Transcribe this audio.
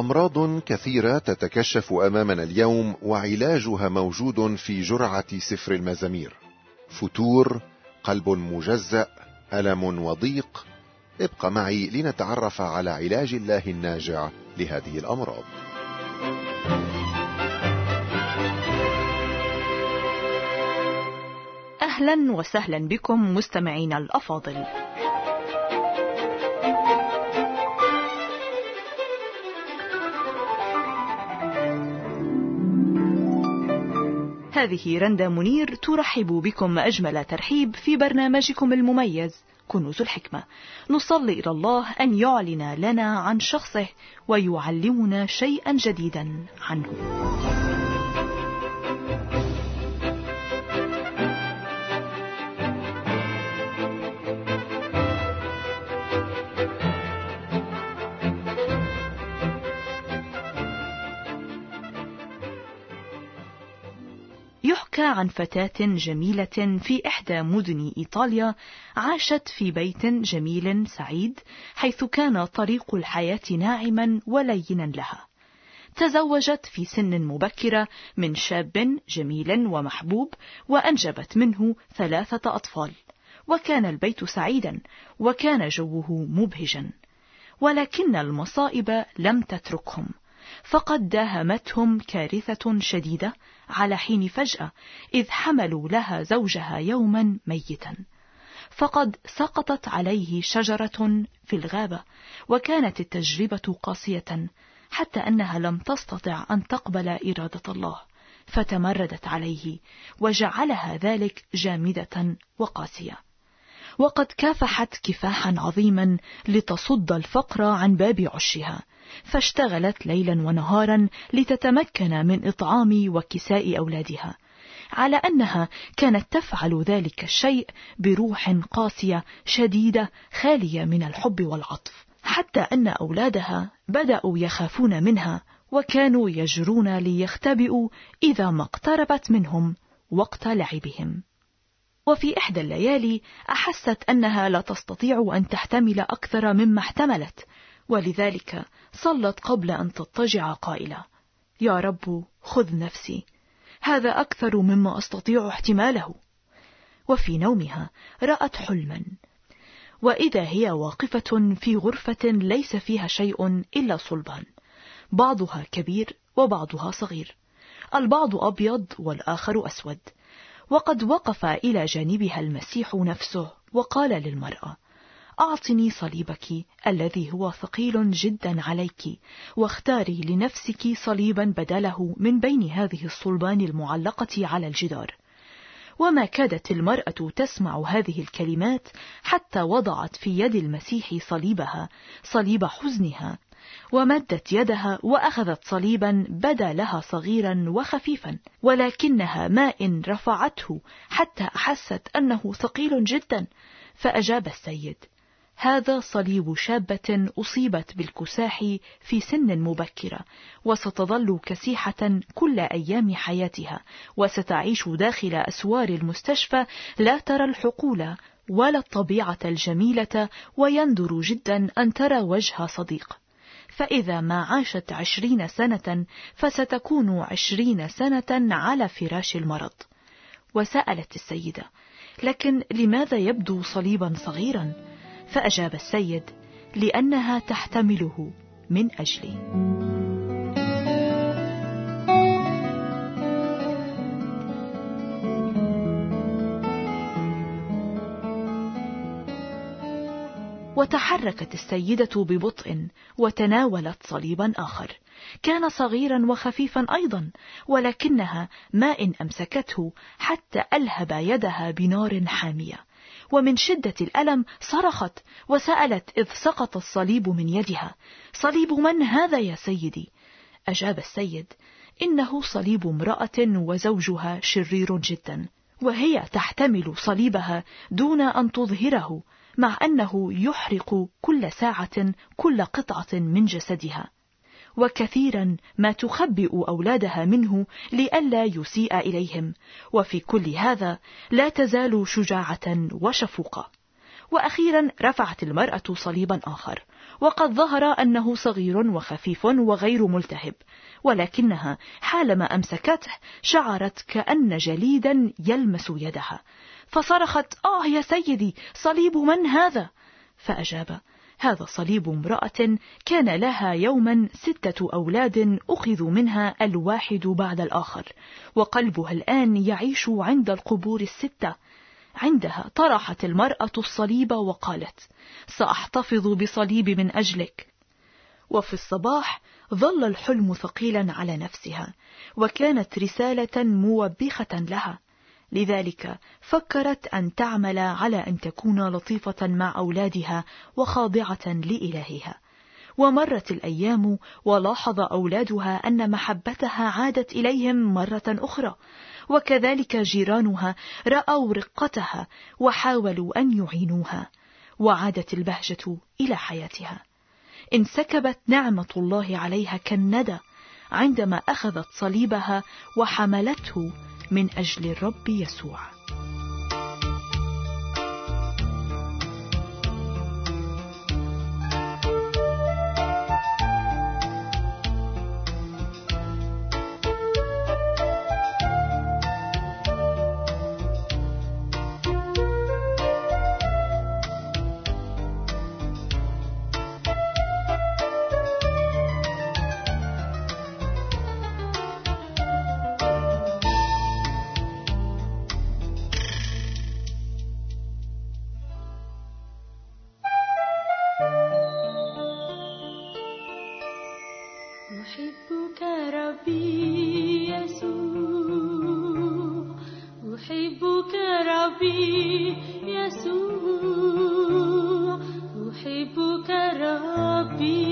أمراض كثيرة تتكشف أمامنا اليوم، وعلاجها موجود في جرعة سفر المزامير: فتور، قلب مجزأ، ألم وضيق. ابق معي لنتعرف على علاج الله الناجع لهذه الأمراض. أهلا وسهلا بكم مستمعينا الأفاضل. هذه رندا منير ترحب بكم أجمل ترحيب في برنامجكم المميز كنوز الحكمة. نصلي إلى الله أن يعلن لنا عن شخصه ويعلمنا شيئا جديدا عنه. يحكى عن فتاة جميلة في إحدى مدن إيطاليا، عاشت في بيت جميل سعيد، حيث كان طريق الحياة ناعما ولينا لها. تزوجت في سن مبكرة من شاب جميل ومحبوب، وأنجبت منه 3 أطفال، وكان البيت سعيدا وكان جوه مبهجا. ولكن المصائب لم تتركهم، فقد داهمتهم كارثة شديدة على حين فجأة، إذ حملوا لها زوجها يوما ميتا. فقد سقطت عليه شجرة في الغابة، وكانت التجربة قاسية حتى أنها لم تستطع أن تقبل إرادة الله، فتمردت عليه وجعلها ذلك جامدة وقاسية. وقد كافحت كفاحا عظيما لتصد الفقر عن باب عشها، فاشتغلت ليلا ونهارا لتتمكن من إطعام وكساء أولادها، على أنها كانت تفعل ذلك الشيء بروح قاسية شديدة خالية من الحب والعطف، حتى أن أولادها بدأوا يخافون منها، وكانوا يجرون ليختبئوا إذا ما اقتربت منهم وقت لعبهم. وفي إحدى الليالي أحست أنها لا تستطيع أن تحتمل أكثر مما احتملت، ولذلك صلت قبل أن تضطجع قائلة: يا رب خذ نفسي، هذا أكثر مما أستطيع احتماله. وفي نومها رأت حلما، وإذا هي واقفة في غرفة ليس فيها شيء إلا صلبان، بعضها كبير وبعضها صغير، البعض أبيض والآخر أسود. وقد وقف إلى جانبها المسيح نفسه وقال للمرأة: أعطني صليبك الذي هو ثقيل جدا عليك، واختاري لنفسك صليبا بدله من بين هذه الصلبان المعلقة على الجدار. وما كادت المرأة تسمع هذه الكلمات حتى وضعت في يد المسيح صليبها، صليب حزنها، ومدت يدها وأخذت صليبا بدا لها صغيرا وخفيفا، ولكنها ما إن رفعته حتى أحست أنه ثقيل جدا. فأجاب السيد: هذا صليب شابة أصيبت بالكساح في سن مبكرة، وستظل كسيحة كل أيام حياتها، وستعيش داخل أسوار المستشفى، لا ترى الحقول ولا الطبيعة الجميلة، ويندر جدا أن ترى وجه صديق. فإذا ما عاشت 20 سنة فستكون 20 سنة على فراش المرض. وسألت السيدة: لكن لماذا يبدو صليبا صغيرا؟ فأجاب السيد: لأنها تحتمله من أجلي. وتحركت السيدة ببطء وتناولت صليبا آخر، كان صغيرا وخفيفا أيضا، ولكنها ما إن أمسكته حتى ألهب يدها بنار حامية، ومن شدة الألم صرخت وسألت إذ سقط الصليب من يدها: صليب من هذا يا سيدي؟ أجاب السيد: إنه صليب امرأة وزوجها شرير جدا، وهي تحتمل صليبها دون أن تظهره، مع أنه يحرق كل ساعة كل قطعة من جسدها، وكثيرا ما تخبئ أولادها منه لئلا يسيء إليهم، وفي كل هذا لا تزال شجاعة وشفوقة. وأخيرا رفعت المرأة صليبا آخر، وقد ظهر أنه صغير وخفيف وغير ملتهب، ولكنها حالما أمسكته شعرت كأن جليدا يلمس يدها، فصرخت: يا سيدي، صليب من هذا؟ فأجاب: هذا صليب امرأة كان لها يوما 6 أولاد أخذوا منها الواحد بعد الآخر، وقلبها الآن يعيش عند القبور 6. عندها طرحت المرأة الصليب وقالت: سأحتفظ بصليبي من أجلك. وفي الصباح ظل الحلم ثقيلا على نفسها، وكانت رسالة موبخة لها، لذلك فكرت أن تعمل على أن تكون لطيفة مع أولادها وخاضعة لإلهها. ومرت الأيام ولاحظ أولادها أن محبتها عادت إليهم مرة أخرى، وكذلك جيرانها رأوا رقتها وحاولوا أن يعينوها، وعادت البهجة إلى حياتها. انسكبت نعمة الله عليها كالندى عندما أخذت صليبها وحملته من أجل الرب يسوع. أحبك ربي يسوع، أحبك ربي يسوع، أحبك ربي